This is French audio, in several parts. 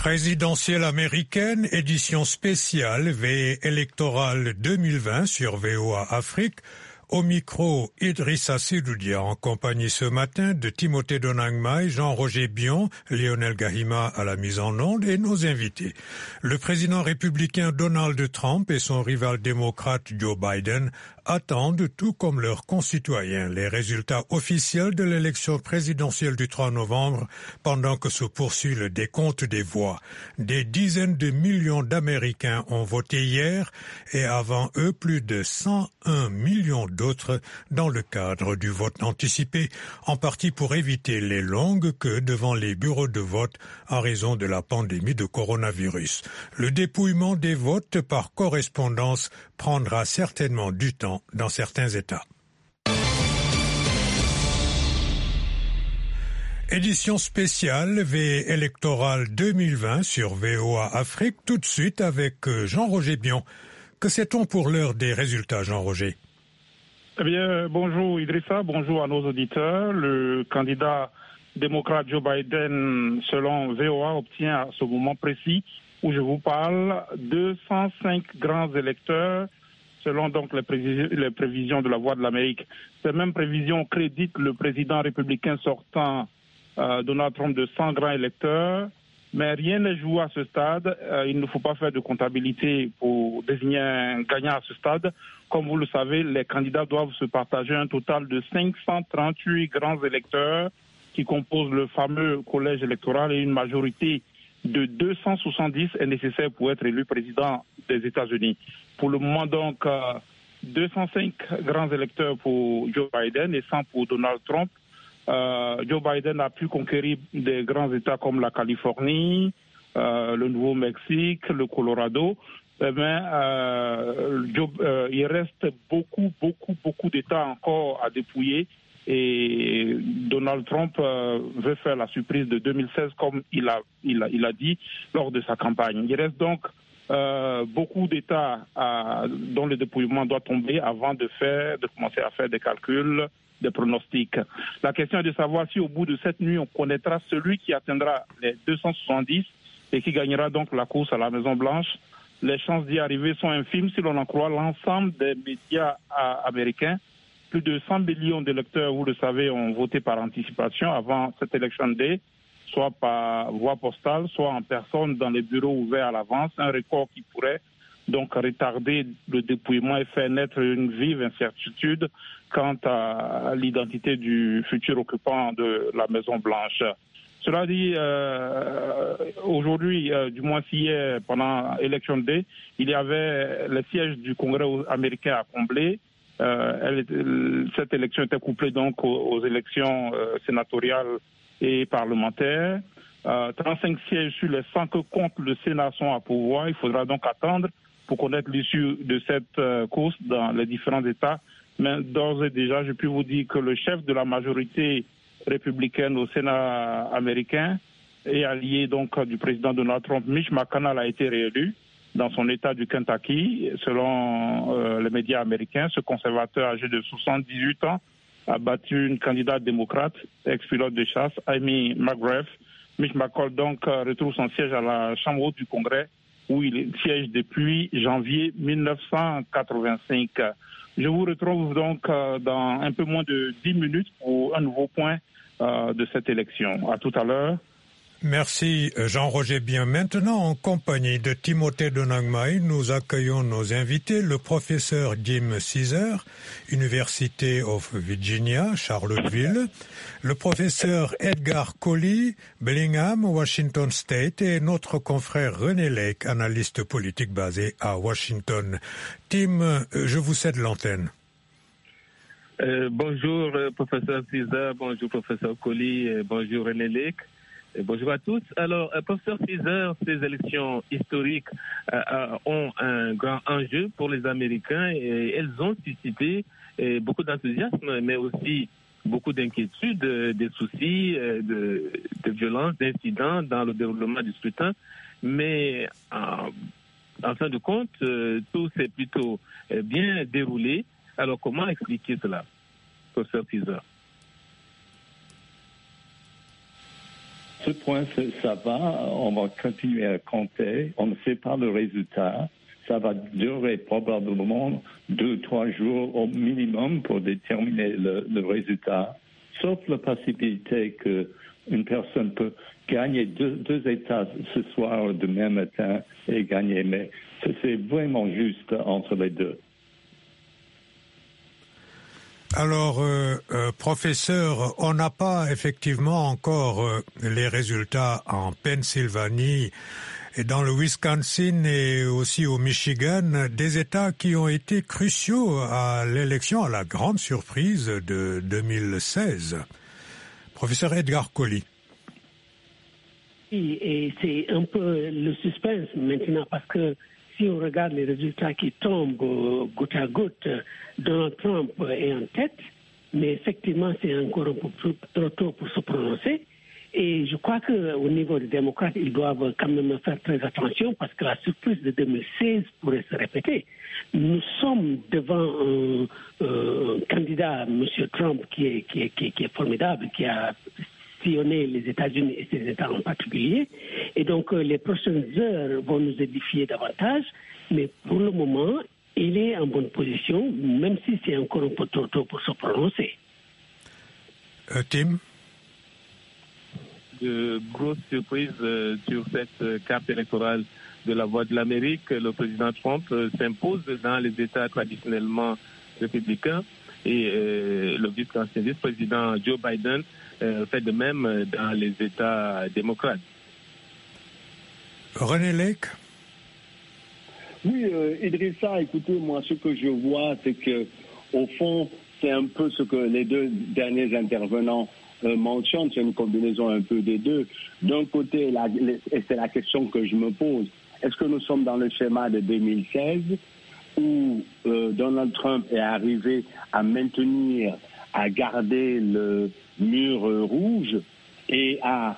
Présidentielle américaine, édition spéciale, veille électorale 2020 sur VOA Afrique. Au micro, Idrissa Sidoudia en compagnie ce matin de Timothée Donangmaï, Jean-Roger Bion, Lionel Gahima à la mise en onde et nos invités. Le président républicain Donald Trump et son rival démocrate Joe Biden attendent, tout comme leurs concitoyens, les résultats officiels de l'élection présidentielle du 3 novembre pendant que se poursuit le décompte des voix. Des dizaines de millions d'Américains ont voté hier et avant eux plus de 101 millions d'autres dans le cadre du vote anticipé, en partie pour éviter les longues queues devant les bureaux de vote en raison de la pandémie de coronavirus. Le dépouillement des votes par correspondance prendra certainement du temps dans certains États. Édition spéciale veille électorale 2020 sur VOA Afrique, tout de suite avec Jean-Roger Bion. Que sait-on pour l'heure des résultats, Jean-Roger? Eh bien, bonjour Idrissa, bonjour à nos auditeurs. Le candidat démocrate Joe Biden, selon VOA, obtient à ce moment précis où je vous parle 205 grands électeurs, selon donc les prévisions de la Voix de l'Amérique. Ces mêmes prévisions créditent le président républicain sortant Donald Trump de 100 grands électeurs, mais rien n'est joué à ce stade. Il ne faut pas faire de comptabilité pour désigner un gagnant à ce stade. Comme vous le savez, les candidats doivent se partager un total de 538 grands électeurs qui composent le fameux collège électoral et une majorité de 270 est nécessaire pour être élu président des États-Unis. Pour le moment, donc, 205 grands électeurs pour Joe Biden et 100 pour Donald Trump. Joe Biden a pu conquérir des grands États comme la Californie, le Nouveau-Mexique, le Colorado. Mais il reste beaucoup d'États encore à dépouiller. Et Donald Trump veut faire la surprise de 2016 comme il a dit lors de sa campagne. Il reste donc beaucoup d'États dont le dépouillement doit tomber avant de commencer à faire des calculs, des pronostics. La question est de savoir si au bout de cette nuit on connaîtra celui qui atteindra les 270 et qui gagnera donc la course à la Maison-Blanche. Les chances d'y arriver sont infimes si l'on en croit l'ensemble des médias américains. Plus de 100 millions d'électeurs, vous le savez, ont voté par anticipation avant cette election day, soit par voie postale, soit en personne dans les bureaux ouverts à l'avance, un record qui pourrait donc retarder le dépouillement et faire naître une vive incertitude quant à l'identité du futur occupant de la Maison-Blanche. Cela dit, aujourd'hui, du moins hier, pendant Election Day, il y avait les sièges du Congrès américain à combler. Cette élection était couplée donc aux élections sénatoriales et parlementaires. 35 sièges sur les 100 que compte le Sénat sont à pourvoir. Il faudra donc attendre pour connaître l'issue de cette course dans les différents États. Mais d'ores et déjà, je peux vous dire que le chef de la majorité républicaine au Sénat américain et allié donc du président Donald Trump, Mitch McConnell, a été réélu dans son État du Kentucky. Selon les médias américains, ce conservateur âgé de 78 ans a battu une candidate démocrate, ex-pilote de chasse, Amy McGrath. Mitch McConnell donc retrouve son siège à la Chambre haute du Congrès où il siège depuis janvier 1985. Je vous retrouve donc dans un peu moins de 10 minutes pour un nouveau point de cette élection. À tout à l'heure. Merci Jean-Roger Bien. Maintenant, en compagnie de Timothée Donangmaï, nous accueillons nos invités, le professeur Jim Caesar, University of Virginia, Charlottesville, le professeur Edgar Colley, Bellingham, Washington State, et notre confrère René Lake, analyste politique basé à Washington. Tim, je vous cède l'antenne. Bonjour professeur Caesar, bonjour professeur Colley, bonjour René Lake. Bonjour à tous. Alors, professeur Caesar, ces élections historiques ont un grand enjeu pour les Américains et elles ont suscité beaucoup d'enthousiasme, mais aussi beaucoup d'inquiétudes, des soucis, de violences, d'incidents dans le déroulement du scrutin. Mais en fin de compte, tout s'est plutôt bien déroulé. Alors, comment expliquer cela, professeur Caesar? ce point, ça va. On va continuer à compter. On ne sait pas le résultat. Ça va durer probablement 2-3 jours au minimum pour déterminer le résultat. Sauf la possibilité qu'une personne peut gagner deux États ce soir ou demain matin et gagner. Mais c'est vraiment juste entre les deux. Alors, professeur, on n'a pas effectivement encore les résultats en Pennsylvanie et dans le Wisconsin et aussi au Michigan, des États qui ont été cruciaux à l'élection, à la grande surprise de 2016. Professeur Edgar Colli. Oui, et c'est un peu le suspense maintenant parce que si on regarde les résultats qui tombent goutte à goutte, Donald Trump est en tête, mais effectivement, c'est encore un peu trop tôt pour se prononcer. Et je crois qu'au niveau des démocrates, ils doivent quand même faire très attention parce que la surprise de 2016 pourrait se répéter. Nous sommes devant un candidat, M. Trump, qui est formidable, qui a sillonné les États-Unis et ces États en particulier. Et donc, les prochaines heures vont nous édifier davantage. Mais pour le moment, il est en bonne position, même si c'est encore un peu trop tôt pour se prononcer. Tim? De grosses surprises sur cette carte électorale de la Voix de l'Amérique. Le président Trump s'impose dans les États traditionnellement républicains et l'ancien vice-président Joe Biden fait de même dans les États démocrates. René Lake? Oui, Idrissa, écoutez, moi, ce que je vois, c'est que, au fond, c'est un peu ce que les deux derniers intervenants mentionnent, c'est une combinaison un peu des deux. D'un côté, et c'est la question que je me pose, est-ce que nous sommes dans le schéma de 2016 où Donald Trump est arrivé à maintenir, à garder le mur rouge et à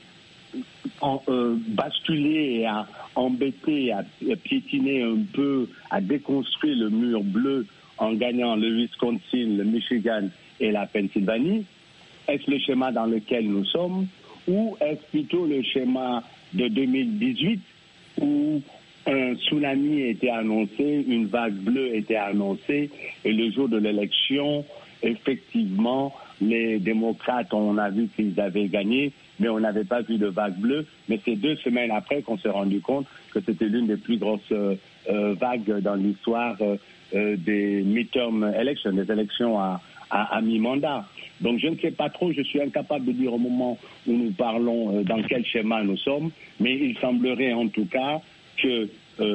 basculer et à embêter, à piétiner un peu, à déconstruire le mur bleu en gagnant le Wisconsin, le Michigan et la Pennsylvanie? Est-ce le schéma dans lequel nous sommes ou est-ce plutôt le schéma de 2018 où un tsunami était annoncé, une vague bleue était annoncée et le jour de l'élection, effectivement, les démocrates, on a vu qu'ils avaient gagné, mais on n'avait pas vu de vague bleue. Mais c'est 2 semaines après qu'on s'est rendu compte que c'était l'une des plus grosses vagues dans l'histoire des midterm elections, des élections à mi-mandat. Donc je ne sais pas trop, je suis incapable de dire au moment où nous parlons dans quel schéma nous sommes, mais il semblerait en tout cas que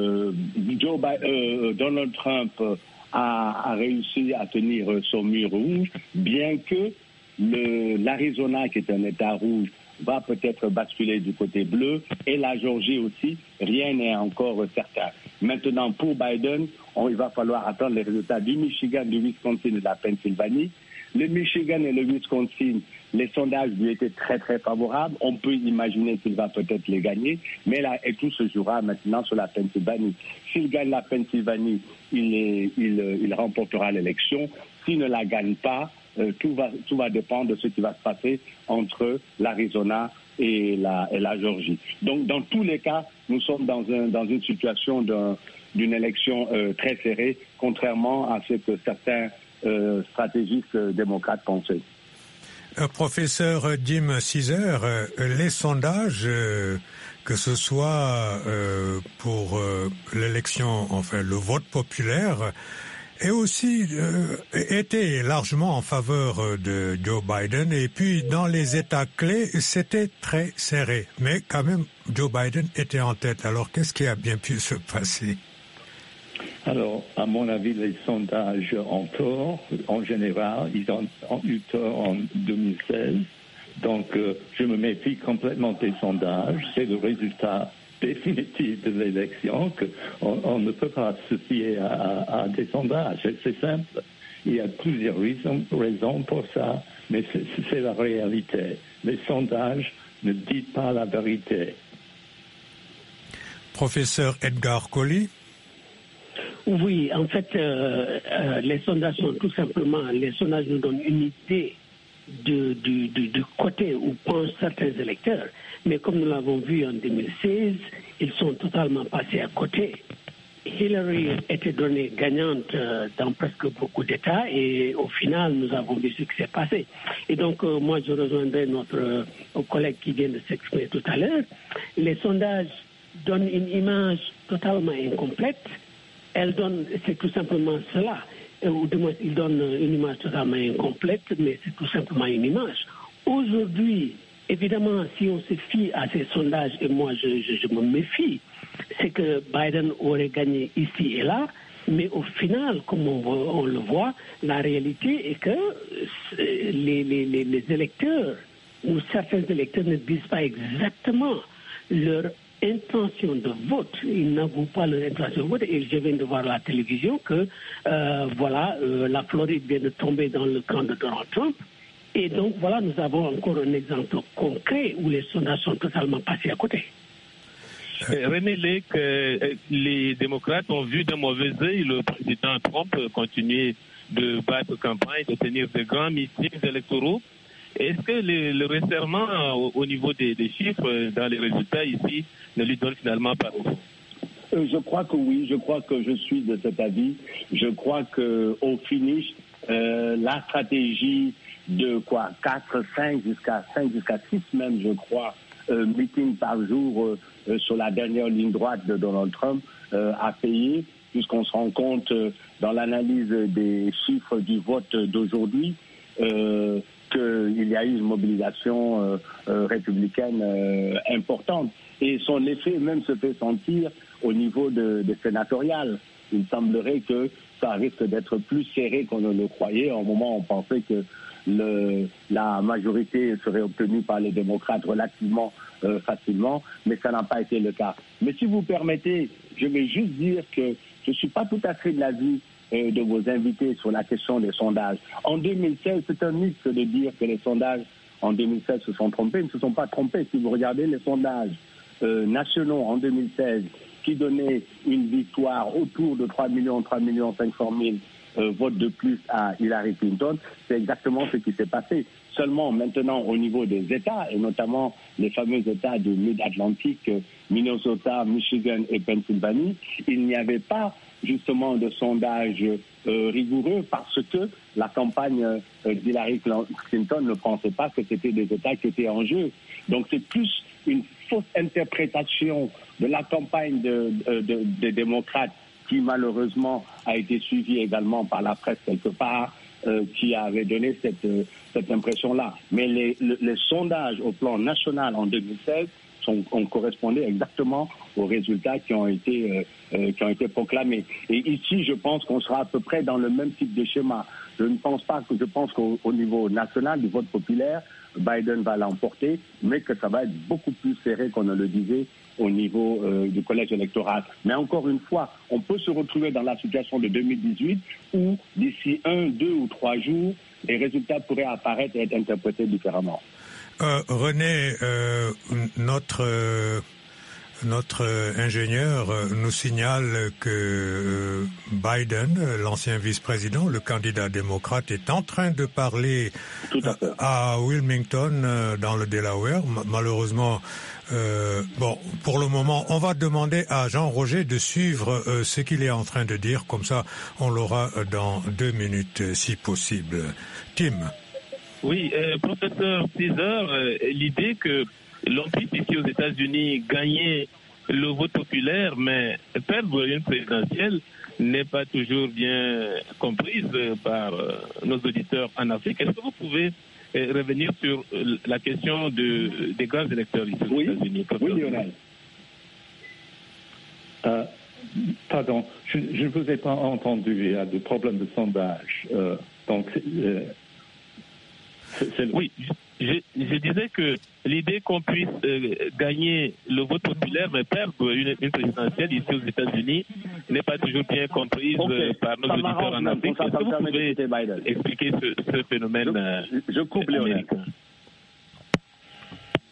Donald Trump a réussi à tenir son mur rouge, bien que l'Arizona, qui est un État rouge, va peut-être basculer du côté bleu, et la Géorgie aussi, rien n'est encore certain. Maintenant, pour Biden, il va falloir attendre les résultats du Michigan, du Wisconsin et de la Pennsylvanie. Le Michigan et le Wisconsin, les sondages lui étaient très très favorables. On peut imaginer qu'il va peut-être les gagner, mais là, et tout se jouera maintenant sur la Pennsylvanie. S'il gagne la Pennsylvanie, il remportera l'élection. S'il ne la gagne pas, tout va dépendre de ce qui va se passer entre l'Arizona et la Géorgie. Donc, dans tous les cas, nous sommes dans une situation d'une élection très serrée, contrairement à ce que certains stratégistes démocrates pensaient. Professeur Jim Césaire, les sondages, que ce soit pour l'élection, enfin le vote populaire, et aussi était largement en faveur de Joe Biden. Et puis dans les États clés, c'était très serré. Mais quand même, Joe Biden était en tête. Alors qu'est-ce qui a bien pu se passer? Alors, à mon avis, les sondages ont tort. En général, ils ont eu tort en 2016. Donc, je me méfie complètement des sondages. C'est le résultat définitif de l'élection qu'on ne peut pas se fier à des sondages. C'est simple. Il y a plusieurs raisons pour ça, mais c'est la réalité. Les sondages ne disent pas la vérité. Professeur Edgar Colli? Oui, en fait, les sondages sont tout simplement, les sondages nous donnent une idée du côté où pensent certains électeurs. Mais comme nous l'avons vu en 2016, ils sont totalement passés à côté. Hillary était donnée gagnante dans presque beaucoup d'États et au final, nous avons vu ce qui s'est passé. Et donc, moi, je rejoindrai notre collègue qui vient de s'exprimer tout à l'heure. Les sondages donnent une image totalement incomplète. C'est tout simplement cela. Ou du moins, ils donnent une image totalement incomplète, mais c'est tout simplement une image. Aujourd'hui, évidemment, si on se fie à ces sondages, et moi je me méfie, c'est que Biden aurait gagné ici et là, mais au final, comme on le voit, la réalité est que les électeurs, ou certains électeurs ne disent pas exactement leur intention de vote. Ils n'avouent pas leur intention de vote. Et je viens de voir à la télévision que, la Floride vient de tomber dans le camp de Donald Trump. Et donc, voilà, nous avons encore un exemple concret où les sondages sont totalement passés à côté. René Lake, les démocrates ont vu d'un mauvais œil le président Trump continuer de battre campagne, de tenir de grands meetings électoraux. Est-ce que le resserrement au niveau des chiffres dans les résultats ici ne lui donne finalement pas raison? Je crois que oui, je crois que je suis de cet avis. Je crois qu'au finish, la stratégie de 4, 5 jusqu'à 6 même, je crois, meetings par jour sur la dernière ligne droite de Donald Trump a payé, puisqu'on se rend compte dans l'analyse des chiffres du vote d'aujourd'hui qu'il y a eu une mobilisation républicaine importante. Et son effet même se fait sentir au niveau des sénatoriales. Il semblerait que ça risque d'être plus serré qu'on ne le croyait. Au moment où on pensait que la majorité serait obtenue par les démocrates relativement facilement, mais ça n'a pas été le cas. Mais si vous permettez, je vais juste dire que je ne suis pas tout à fait de l'avis de vos invités sur la question des sondages. En 2016, c'est un mythe de dire que les sondages en 2016 se sont trompés. Ils ne se sont pas trompés. Si vous regardez les sondages nationaux en 2016 qui donnaient une victoire autour de 3 500 000 votes de plus à Hillary Clinton, c'est exactement ce qui s'est passé. Seulement maintenant au niveau des États, et notamment les fameux États du Mid-Atlantique, Minnesota, Michigan et Pennsylvanie, il n'y avait pas justement de sondage rigoureux parce que la campagne d'Hillary Clinton ne pensait pas que c'était des États qui étaient en jeu. Donc c'est plus une fausse interprétation de la campagne des démocrates qui malheureusement a été suivie également par la presse quelque part, qui avait donné cette impression-là. Mais les sondages au plan national en 2016 ont correspondu exactement aux résultats qui ont été proclamés. Et ici, je pense qu'on sera à peu près dans le même type de schéma. Je pense qu'au niveau national du vote populaire, Biden va l'emporter, mais que ça va être beaucoup plus serré qu'on ne le disait au niveau du collège électoral. Mais encore une fois, on peut se retrouver dans la situation de 2018 où d'ici 1, 2 ou 3 jours, les résultats pourraient apparaître et être interprétés différemment. René, notre ingénieur nous signale que Biden, l'ancien vice-président, le candidat démocrate, est en train de parler à Wilmington, dans le Delaware. Malheureusement, pour le moment, on va demander à Jean-Roger de suivre ce qu'il est en train de dire. Comme ça, on l'aura dans 2 minutes, si possible. Tim. Oui, professeur César, l'idée que l'on puisse ici aux États-Unis gagner le vote populaire, mais perdre une présidentielle n'est pas toujours bien comprise par nos auditeurs en Afrique. Est-ce que vous pouvez revenir sur la question des grands électeurs ici aux États-Unis? Oui, Lionel. Pardon, je ne vous ai pas entendu. Il y a des problèmes de sondage. Oui, je disais que l'idée qu'on puisse gagner le vote populaire mais perdre une présidentielle ici aux États-Unis n'est pas toujours bien comprise par nos auditeurs en Afrique. Est-ce que vous pouvez expliquer ce phénomène je coupe Léonel.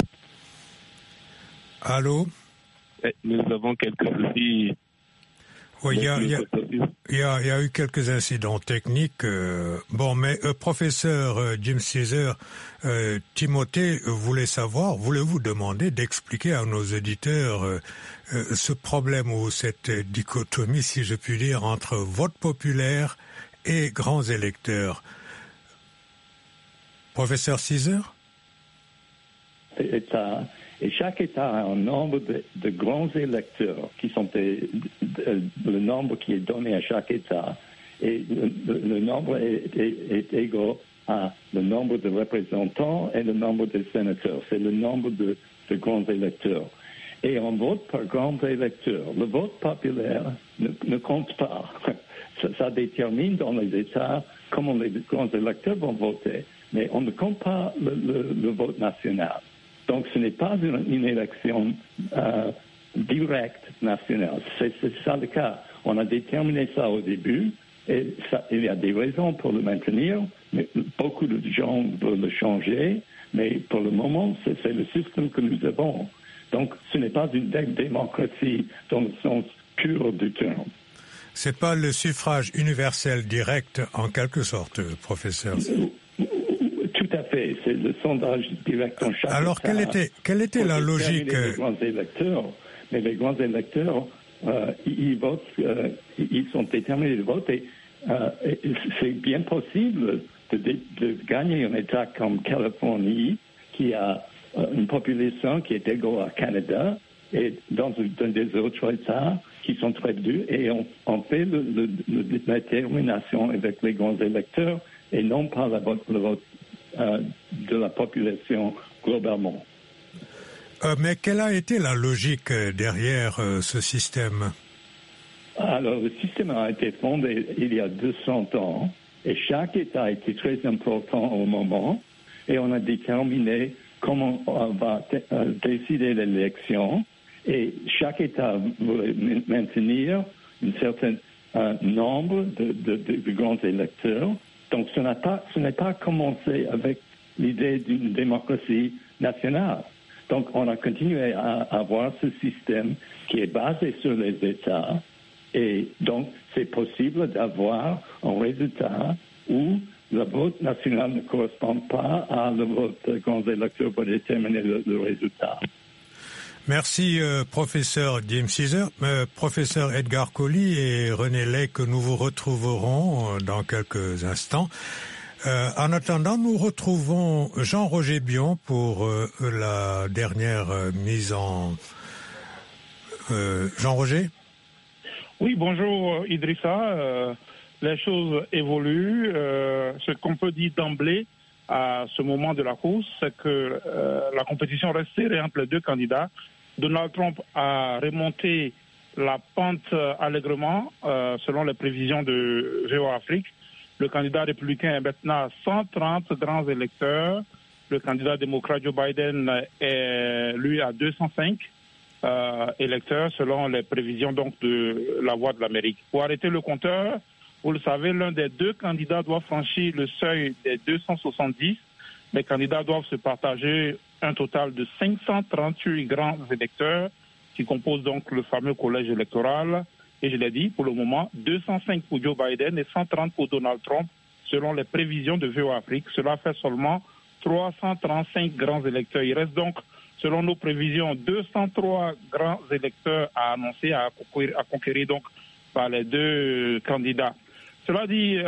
Allô? Nous avons quelques soucis. Oui, il y a eu quelques incidents techniques. Mais professeur Jim Caesar, Timothée voulez-vous demander d'expliquer à nos auditeurs ce problème ou cette dichotomie, si je puis dire, entre vote populaire et grands électeurs. Professeur Caesar? Et chaque État a un nombre de grands électeurs qui sont le nombre qui est donné à chaque État. Et le nombre est égal à le nombre de représentants et le nombre de sénateurs. C'est le nombre de grands électeurs. Et on vote par grands électeurs. Le vote populaire ne compte pas. Ça détermine dans les États comment les grands électeurs vont voter. Mais on ne compte pas le vote national. Donc, ce n'est pas une élection directe nationale. C'est ça le cas. On a déterminé ça au début et il y a des raisons pour le maintenir. Mais beaucoup de gens veulent le changer, mais pour le moment, c'est le système que nous avons. Donc, ce n'est pas une démocratie dans le sens pur du terme. C'est pas le suffrage universel direct, en quelque sorte, professeur. Tout à fait, c'est le sondage direct en chaque Alors, État. quelle était la logique les grands électeurs, mais les grands électeurs, ils votent, ils sont déterminés de voter. C'est bien possible de gagner un État comme Californie, qui a une population qui est égale à Canada, et dans des autres États qui sont très durs, et on fait la détermination avec les grands électeurs et non pas le vote de la population globalement. Mais quelle a été la logique derrière ce système? Alors, le système a été fondé il y a 200 ans et chaque État a été très important au moment et on a déterminé comment on va décider l'élection et chaque État voulait maintenir un certain nombre de grands électeurs. Donc, ce n'est pas commencé avec l'idée d'une démocratie nationale. Donc, on a continué à avoir ce système qui est basé sur les États. Et donc, c'est possible d'avoir un résultat où le vote national ne correspond pas à le vote des grands électeurs pour déterminer le résultat. Merci, professeur Jim Caesar. Professeur Edgar Collie et René Ley, que nous vous retrouverons dans quelques instants. En attendant, nous retrouvons Jean-Roger Bion pour la dernière mise en... Jean-Roger? Oui, bonjour Idrissa. Les choses évoluent. Ce qu'on peut dire d'emblée à ce moment de la course, c'est que la compétition reste serrée entre les deux candidats. Donald Trump a remonté la pente allègrement, selon les prévisions de VOA Afrique. Le candidat républicain est maintenant à 130 grands électeurs. Le candidat démocrate Joe Biden est, lui, à 205 électeurs, selon les prévisions donc de la Voix de l'Amérique. Pour arrêter le compteur, vous le savez, l'un des deux candidats doit franchir le seuil des 270. Les candidats doivent se partager un total de 538 grands électeurs qui composent donc le fameux collège électoral. Et je l'ai dit, pour le moment, 205 pour Joe Biden et 130 pour Donald Trump, selon les prévisions de VOA Afrique. Cela fait seulement 335 grands électeurs. Il reste donc, selon nos prévisions, 203 grands électeurs à annoncer, à conquérir donc par les deux candidats. Cela dit,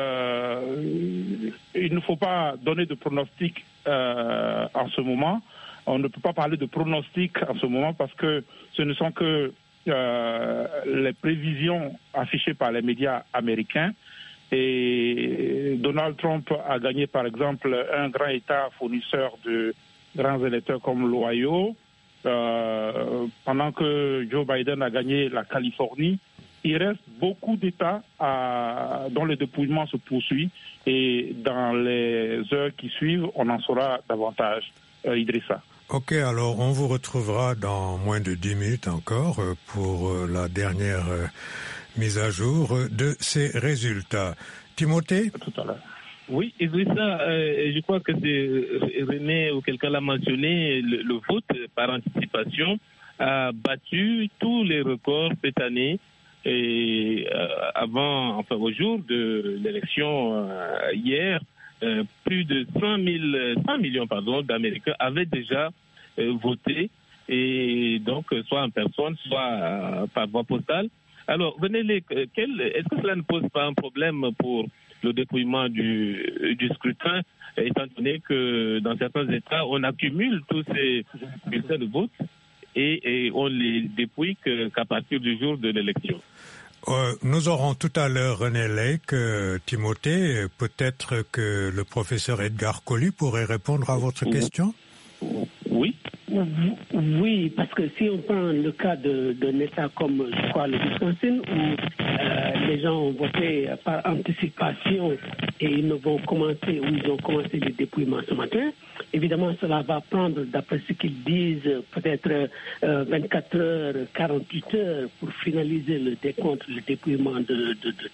il ne faut pas donner de pronostic en ce moment. On ne peut pas parler de pronostic en ce moment parce que ce ne sont que les prévisions affichées par les médias américains. Et Donald Trump a gagné, par exemple, un grand État fournisseur de grands électeurs comme l'Ohio, pendant que Joe Biden a gagné la Californie. Il reste beaucoup d'États dont le dépouillement se poursuit et dans les heures qui suivent, on en saura davantage. Idrissa. Ok, alors on vous retrouvera dans moins de 10 minutes encore pour la dernière mise à jour de ces résultats. Timothée? Tout à l'heure. Oui, Idrissa, je crois que c'est René ou quelqu'un l'a mentionné, le vote par anticipation a battu tous les records cette année. Et au jour de l'élection hier, plus de 100 millions d'Américains avaient déjà voté, et donc soit en personne, soit par voie postale. Alors, René Léque, est-ce que cela ne pose pas un problème pour le dépouillement du scrutin, étant donné que dans certains États, on accumule tous ces bulletins de vote et on les dépouille qu'à partir du jour de l'élection? Nous aurons tout à l'heure René Léque, Timothée. Peut-être que le professeur Edgar Colli pourrait répondre à votre question. Oui. Oui, parce que si on prend le cas d'un État comme, je crois, le Wisconsin, où les gens ont voté par anticipation et ils ont commencé le dépouillement ce matin, évidemment, cela va prendre, d'après ce qu'ils disent, peut-être 24 heures, 48 heures pour finaliser le décompte, le dépouillement de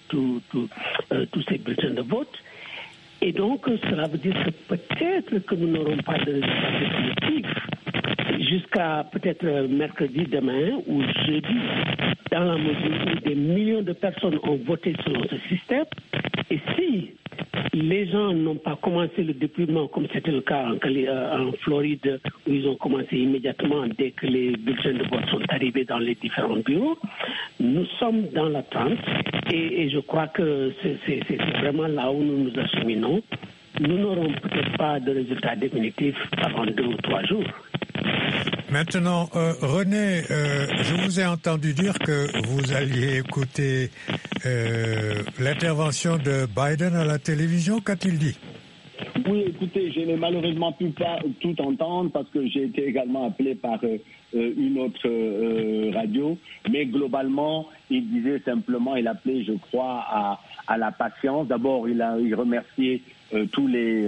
tous ces bulletins de vote. Et donc, cela veut dire que peut-être que nous n'aurons pas de résultat définitif jusqu'à peut-être mercredi demain ou jeudi, dans la mesure où des millions de personnes ont voté selon ce système. Et si les gens n'ont pas commencé le dépouillement, comme c'était le cas en Floride, où ils ont commencé immédiatement dès que les bulletins de vote sont arrivés dans les différents bureaux, nous sommes dans l'attente et je crois que c'est vraiment là où nous nous acheminons. Nous n'aurons peut-être pas de résultats définitifs avant 2 ou 3 jours. Maintenant, René, je vous ai entendu dire que vous alliez écouter l'intervention de Biden à la télévision. Qu'a-t-il dit? Oui, écoutez, je n'ai malheureusement pu pas tout entendre parce que j'ai été également appelé par une autre radio. Mais globalement, il disait simplement, il appelait, je crois, à la patience. D'abord, il remerciait tous les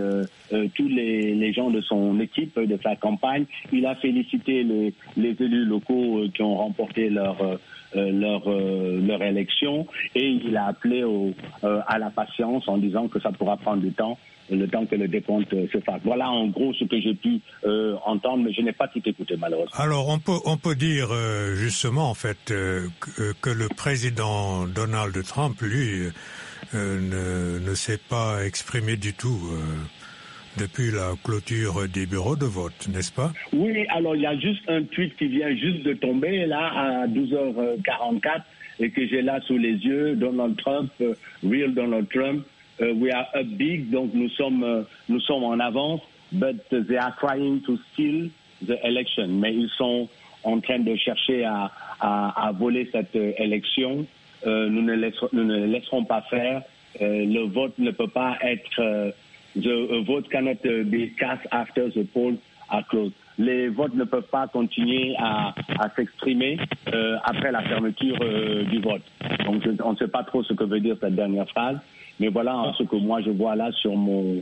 gens de son équipe, de sa campagne. Il a félicité les élus locaux qui ont remporté leur élection, et il a appelé à la patience en disant que ça pourra prendre du temps, le temps que le décompte se fasse. Voilà en gros ce que j'ai pu entendre, mais je n'ai pas tout écouté malheureusement. Alors on peut dire justement en fait que le président Donald Trump, lui, ne s'est pas exprimé du tout depuis la clôture des bureaux de vote, n'est-ce pas? Oui, alors il y a juste un tweet qui vient juste de tomber là à 12h44 et que j'ai là sous les yeux. Donald Trump, real Donald Trump, we are up big, donc nous sommes en avance, but they are trying to steal the election. Mais ils sont en train de chercher à voler cette élection. Nous ne les laisserons pas faire. Le vote ne peut pas être... the vote cannot be cast after the polls are closed. Les votes ne peuvent pas continuer à s'exprimer après la fermeture du vote. Donc on ne sait pas trop ce que veut dire cette dernière phrase, mais voilà ce que moi je vois là sur mon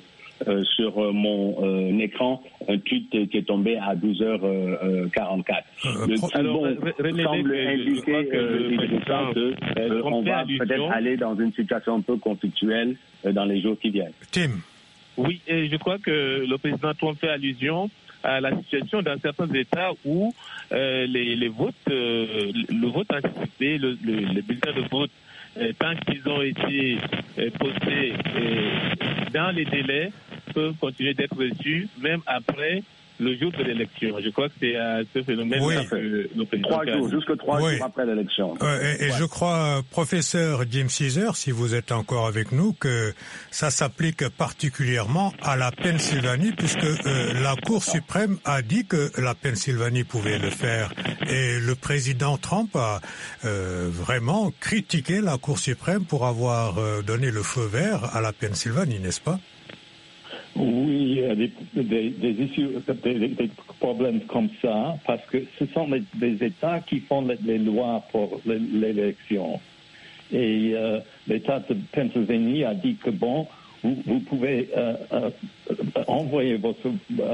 écran, un tweet qui est tombé à 12h44. Le semble indiquer qu'on va peut-être aller dans une situation un peu conflictuelle dans les jours qui viennent. Tim. Oui, et je crois que le président Trump fait allusion à la situation dans certains États où le vote anticipé, le bulletin de vote, tant qu'ils ont été postés dans les délais, peuvent continuer d'être reçus même après le jour de l'élection. Je crois que c'est ce phénomène-là que le président... 3 jours, jusque 3 jours après l'élection. Et je crois, professeur Jim Caesar, si vous êtes encore avec nous, que ça s'applique particulièrement à la Pennsylvanie, puisque la Cour suprême a dit que la Pennsylvanie pouvait le faire. Et le président Trump a vraiment critiqué la Cour suprême pour avoir donné le feu vert à la Pennsylvanie, n'est-ce pas? Oui, des issues, des problèmes comme ça, parce que ce sont les États qui font les lois pour l'élection. Et l'État de Pennsylvanie a dit que bon, vous pouvez envoyer votre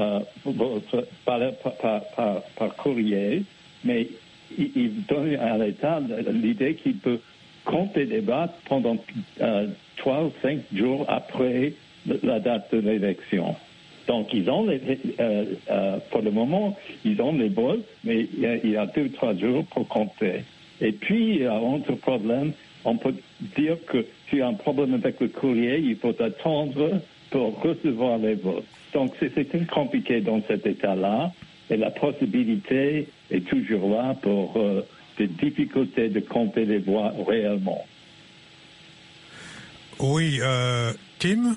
par courrier, mais il donne à l'État l'idée qu'il peut compter les votes pendant 3 ou 5 jours après la date de l'élection. Donc, ils ont pour le moment, ils ont les votes, mais il y a 2 ou 3 jours pour compter. Et puis, autre problème, on peut dire que s'il y a un problème avec le courrier, il faut attendre pour recevoir les votes. Donc, c'est très compliqué dans cet état-là. Et la possibilité est toujours là pour des difficultés de compter les voix réellement. Oui, Tim?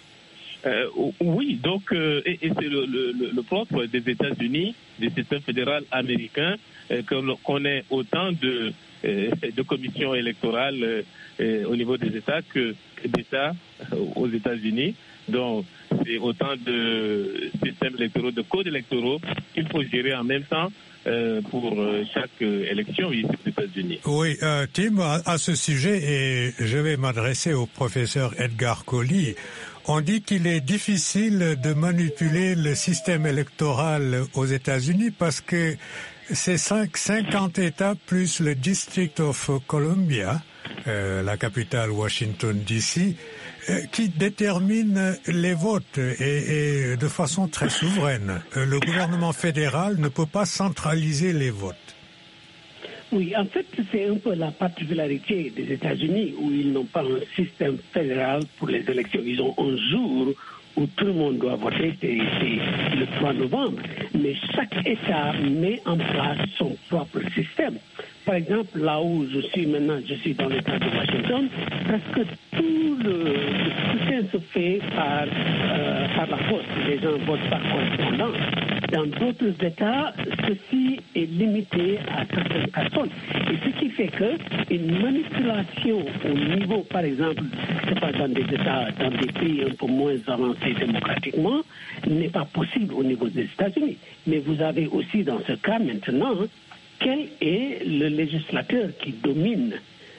Oui, donc, et c'est le propre des États-Unis, du système fédéral américain, qu'on ait autant de commissions électorales au niveau des États que d'États aux États-Unis. Donc, c'est autant de systèmes électoraux, de codes électoraux qu'il faut gérer en même temps pour chaque élection ici aux États-Unis. Oui, Tim, à ce sujet, et je vais m'adresser au professeur Edgar Collie, on dit qu'il est difficile de manipuler le système électoral aux États-Unis parce que c'est 50 États plus le District of Columbia, la capitale Washington DC, qui détermine les votes et de façon très souveraine. Le gouvernement fédéral ne peut pas centraliser les votes. Oui, en fait, c'est un peu la particularité des États-Unis où ils n'ont pas un système fédéral pour les élections. Ils ont un jour où tout le monde doit voter, c'est le 3 novembre. Mais chaque État met en place son propre système. Par exemple, là où je suis maintenant, je suis dans l'État de Washington, presque tout le scrutin se fait par la poste. Les gens votent par correspondance. Dans d'autres États, ceci est limité à certaines personnes. Et ce qui fait qu'une manipulation au niveau, par exemple, c'est pas dans des États, dans des pays un peu moins avancés démocratiquement, n'est pas possible au niveau des États-Unis. Mais vous avez aussi dans ce cas maintenant, quel est le législateur qui domine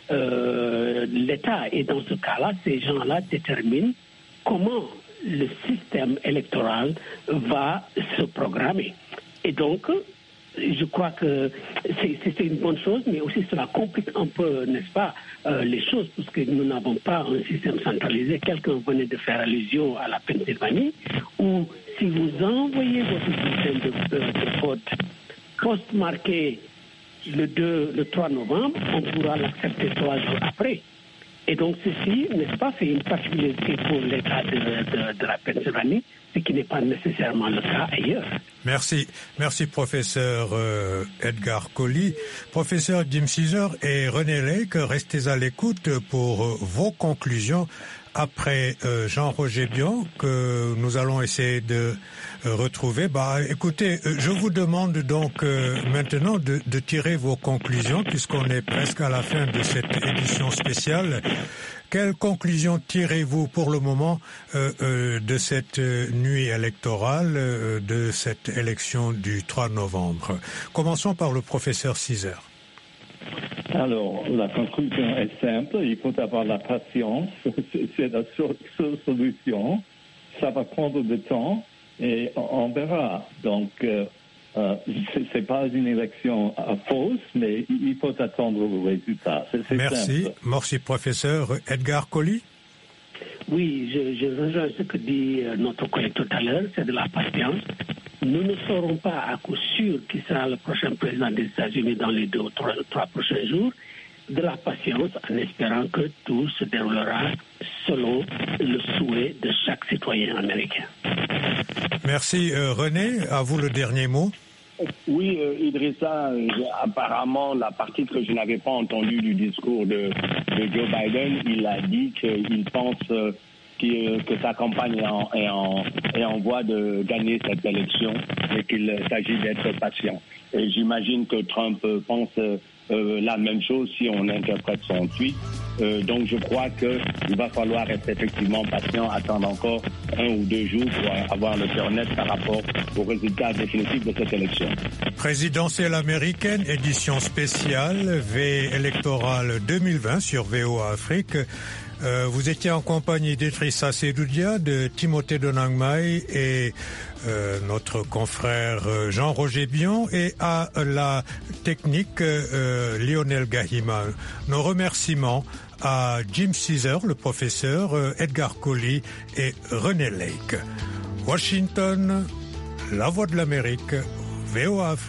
l'État? Et dans ce cas-là, ces gens-là déterminent comment le système électoral va se programmer. Et donc, je crois que c'est une bonne chose, mais aussi cela complique un peu, n'est-ce pas, les choses, parce que nous n'avons pas un système centralisé. Quelqu'un venait de faire allusion à la Pennsylvanie, où si vous envoyez votre système de vote post-marqué le 3 novembre, on pourra l'accepter 3 jours après. Et donc ceci, n'est-ce pas, c'est une particularité pour l'État de la Pennsylvanie, ce qui n'est pas nécessairement le cas ailleurs. Merci professeur Edgar Collie. Professeur Jim Caesar et René Lake, restez à l'écoute pour vos conclusions après Jean-Roger Bion, que nous allons essayer de retrouver. Écoutez, je vous demande donc maintenant de tirer vos conclusions, puisqu'on est presque à la fin de cette édition spéciale. Quelles conclusions tirez-vous pour le moment de cette nuit électorale, de cette élection du 3 novembre? Commençons par le professeur Caesar. Alors, la conclusion est simple, il faut avoir la patience, c'est la seule solution. Ça va prendre du temps et on verra. Donc, c'est pas une élection fausse, mais il faut attendre le résultat. C'est Merci. Simple. Merci, professeur. Edgar Collie? Oui, je rejoins ce que dit notre collègue tout à l'heure, c'est de la patience. Nous ne saurons pas à coup sûr qui sera le prochain président des États-Unis dans les 2 ou 3 prochains jours. De la patience en espérant que tout se déroulera selon le souhait de chaque citoyen américain. Merci. René, à vous le dernier mot. Oui, Idrissa, apparemment, la partie que je n'avais pas entendue du discours de Joe Biden, il a dit qu'il pense que sa campagne est en voie de gagner cette élection et qu'il s'agit d'être patient. Et j'imagine que Trump pense la même chose si on interprète son tweet. Donc je crois qu'il va falloir être effectivement patient, attendre encore 1 ou 2 jours pour avoir le cœur net par rapport au résultat définitif de cette élection. Présidentielle américaine, édition spéciale, veille électorale 2020 sur VOA Afrique. Vous étiez en compagnie d'Idrissa Sedoudia, de Timothée Donangmai et notre confrère Jean-Roger Bion, et à la technique Lionel Gahima. Nos remerciements à Jim Caesar, le professeur, Edgar Collie et René Lake. Washington, la voix de l'Amérique, VOA Afrique.